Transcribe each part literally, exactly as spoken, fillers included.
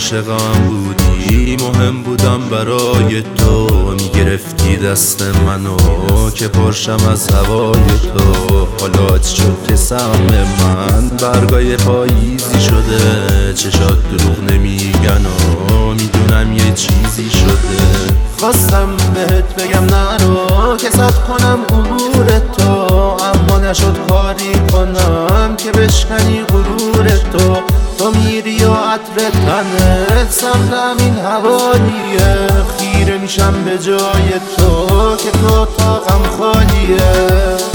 عاشقم بودی، مهم بودم برای تو، میگرفتی دست منو که پرشم از هوای تو. حالا چی شد که سهم من برگای پاییزی شده، چشات دروغ نمیگن و میدونم یه چیزی شده. خواستم بهت بگم نرو که صد کنم عبور تو، اما نشد کاری کنم که بشکنی غرور تو. تو میری و عطر تنت سمت همین حوالیه، خیره میشم به جای تو که تو اتاقم خالیه.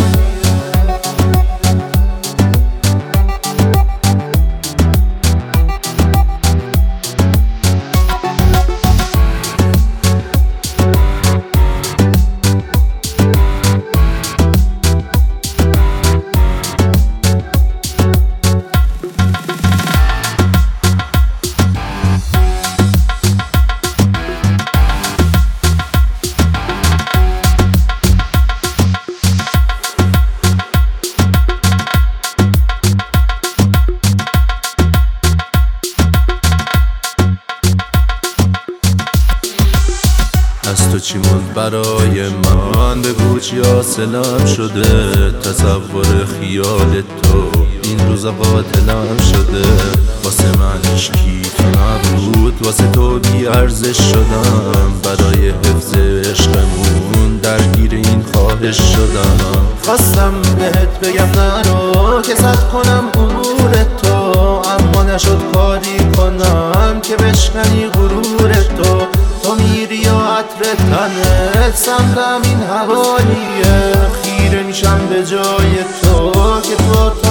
از تو چی موند برای من، بگو چی حاصلم شده. تصور خیال تو این روزا قاتلم شده، واسه من هیچ کیف نبود، واسه تو بی ارزش شدم. برای حفظ عشقمون درگیر این خواهش شدم. خواستم بهت بگم نرو که صد کنم عبور تو، اما نشد کاری کنم که بشکنی غرور تو. تو میری و عطر تنت سمت همین حوالیه، خیره میشم به جای تو که تو